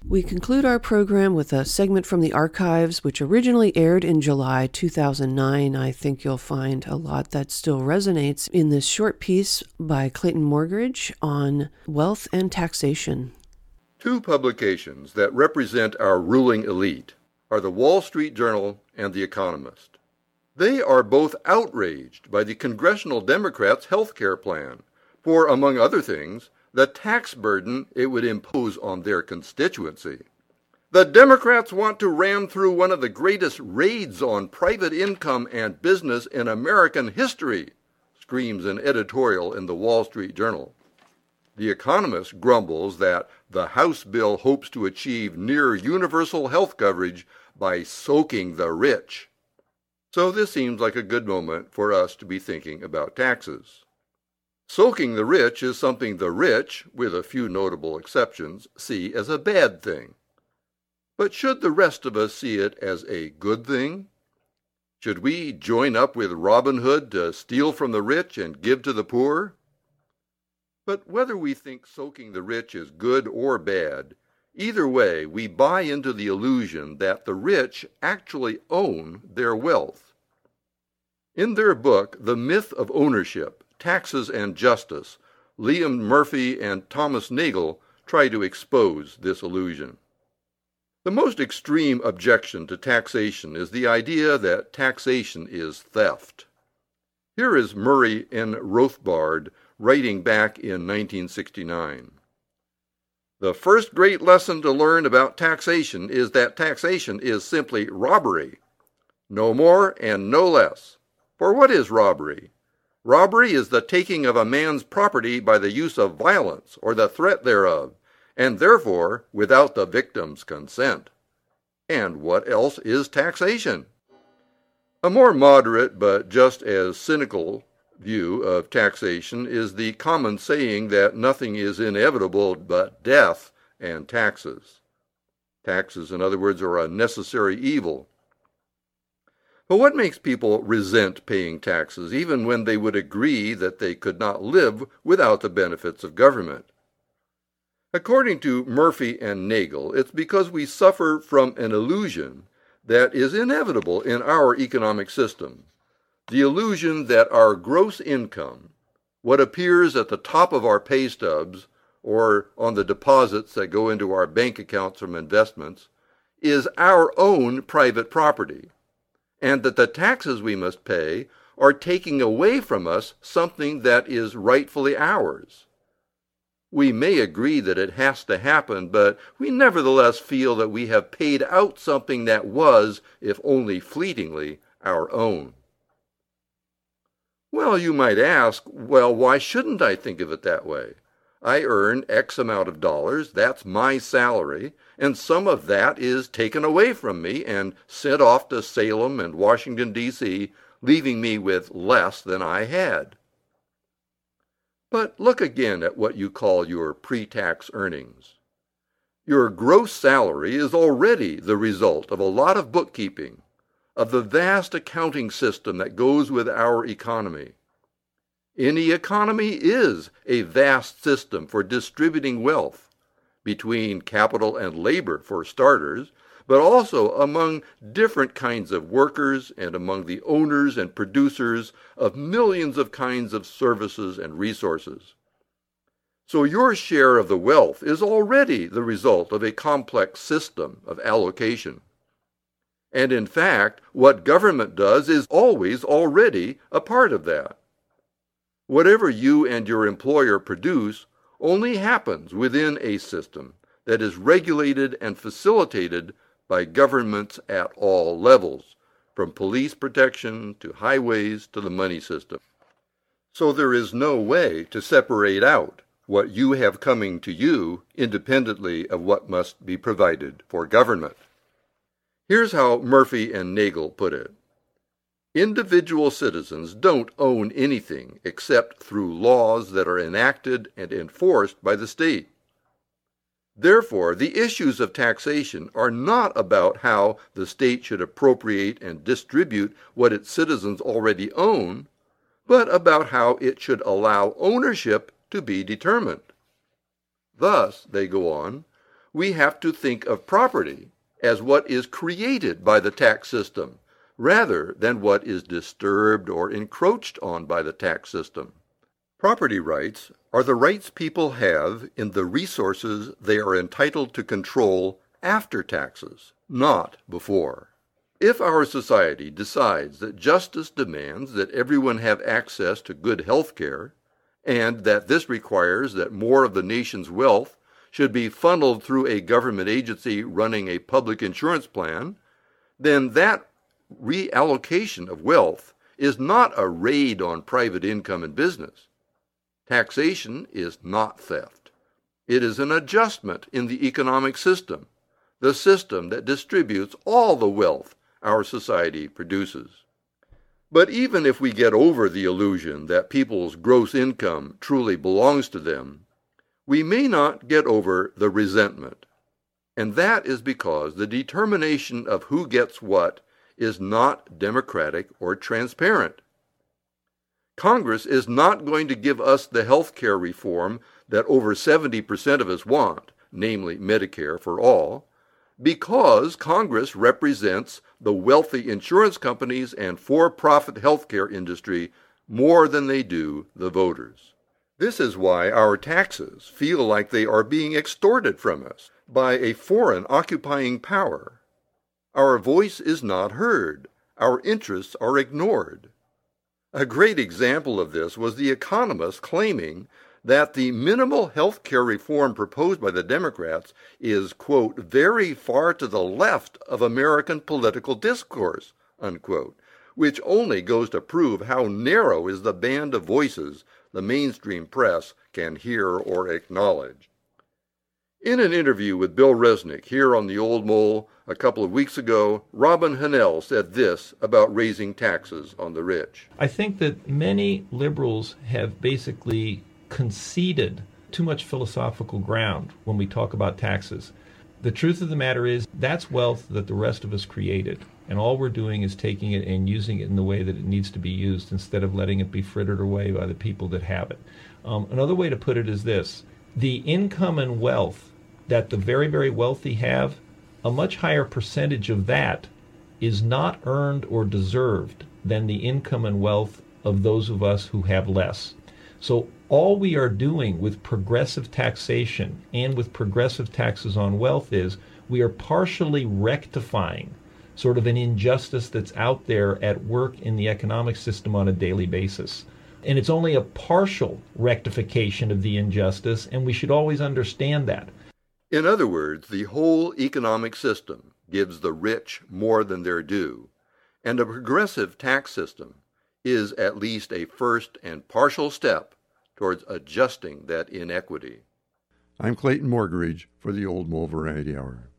We conclude our program with a segment from the archives, which originally aired in July 2009. I think you'll find a lot that still resonates in this short piece by Clayton Morgridge on wealth and taxation. Two publications that represent our ruling elite are the Wall Street Journal and The Economist. They are both outraged by the Congressional Democrats' health care plan for, among other things, the tax burden it would impose on their constituency. The Democrats want to ram through one of the greatest raids on private income and business in American history, screams an editorial in the Wall Street Journal. The Economist grumbles that the House bill hopes to achieve near universal health coverage by soaking the rich. So this seems like a good moment for us to be thinking about taxes. Soaking the rich is something the rich, with a few notable exceptions, see as a bad thing. But should the rest of us see it as a good thing? Should we join up with Robin Hood to steal from the rich and give to the poor? But whether we think soaking the rich is good or bad, either way we buy into the illusion that the rich actually own their wealth. In their book, The Myth of Ownership, Taxes and Justice, Liam Murphy and Thomas Nagel try to expose this illusion. The most extreme objection to taxation is the idea that taxation is theft. Here is Murray N. Rothbard writing back in 1969. The first great lesson to learn about taxation is that taxation is simply robbery. No more and no less. For what is robbery? Robbery is the taking of a man's property by the use of violence or the threat thereof, and therefore without the victim's consent. And what else is taxation? A more moderate but just as cynical view of taxation is the common saying that nothing is inevitable but death and taxes. Taxes, in other words, are a necessary evil. But what makes people resent paying taxes, even when they would agree that they could not live without the benefits of government? According to Murphy and Nagel, it's because we suffer from an illusion that is inevitable in our economic system. The illusion that our gross income, what appears at the top of our pay stubs or on the deposits that go into our bank accounts from investments, is our own private property, and that the taxes we must pay are taking away from us something that is rightfully ours. We may agree that it has to happen, but we nevertheless feel that we have paid out something that was, if only fleetingly, our own. Well, you might ask, why shouldn't I think of it that way? I earn X amount of dollars, that's my salary, and some of that is taken away from me and sent off to Salem and Washington, D.C., leaving me with less than I had. But look again at what you call your pre-tax earnings. Your gross salary is already the result of a lot of bookkeeping, of the vast accounting system that goes with our economy. Any economy is a vast system for distributing wealth, between capital and labor for starters, but also among different kinds of workers and among the owners and producers of millions of kinds of services and resources. So your share of the wealth is already the result of a complex system of allocation. And in fact, what government does is always already a part of that. Whatever you and your employer produce only happens within a system that is regulated and facilitated by governments at all levels, from police protection to highways to the money system. So there is no way to separate out what you have coming to you independently of what must be provided for government. Here's how Murphy and Nagel put it. Individual citizens don't own anything except through laws that are enacted and enforced by the state. Therefore, the issues of taxation are not about how the state should appropriate and distribute what its citizens already own, but about how it should allow ownership to be determined. Thus, they go on, we have to think of property as what is created by the tax system, rather than what is disturbed or encroached on by the tax system. Property rights are the rights people have in the resources they are entitled to control after taxes, not before. If our society decides that justice demands that everyone have access to good health care, and that this requires that more of the nation's wealth should be funneled through a government agency running a public insurance plan, then that reallocation of wealth is not a raid on private income and business. Taxation is not theft. It is an adjustment in the economic system, the system that distributes all the wealth our society produces. But even if we get over the illusion that people's gross income truly belongs to them, we may not get over the resentment. And that is because the determination of who gets what is not democratic or transparent. Congress is not going to give us the health care reform that over 70% of us want, namely Medicare for all, because Congress represents the wealthy insurance companies and for-profit healthcare industry more than they do the voters. This is why our taxes feel like they are being extorted from us by a foreign occupying power. Our voice is not heard. Our interests are ignored. A great example of this was The Economist claiming that the minimal health care reform proposed by the Democrats is, quote, very far to the left of American political discourse, unquote, which only goes to prove how narrow is the band of voices the mainstream press can hear or acknowledge. In an interview with Bill Resnick here on the Old Mole a couple of weeks ago, Robin Hannell said this about raising taxes on the rich. I think that many liberals have basically conceded too much philosophical ground when we talk about taxes. The truth of the matter is that's wealth that the rest of us created, and all we're doing is taking it and using it in the way that it needs to be used instead of letting it be frittered away by the people that have it. Another way to put it is this: the income and wealth that the very, very wealthy have, a much higher percentage of that is not earned or deserved than the income and wealth of those of us who have less. So all we are doing with progressive taxation and with progressive taxes on wealth is we are partially rectifying sort of an injustice that's out there at work in the economic system on a daily basis. And it's only a partial rectification of the injustice, and we should always understand that. In other words, the whole economic system gives the rich more than their due, and a progressive tax system is at least a first and partial step towards adjusting that inequity. I'm Clayton Morgridge for the Old Mole Variety Hour.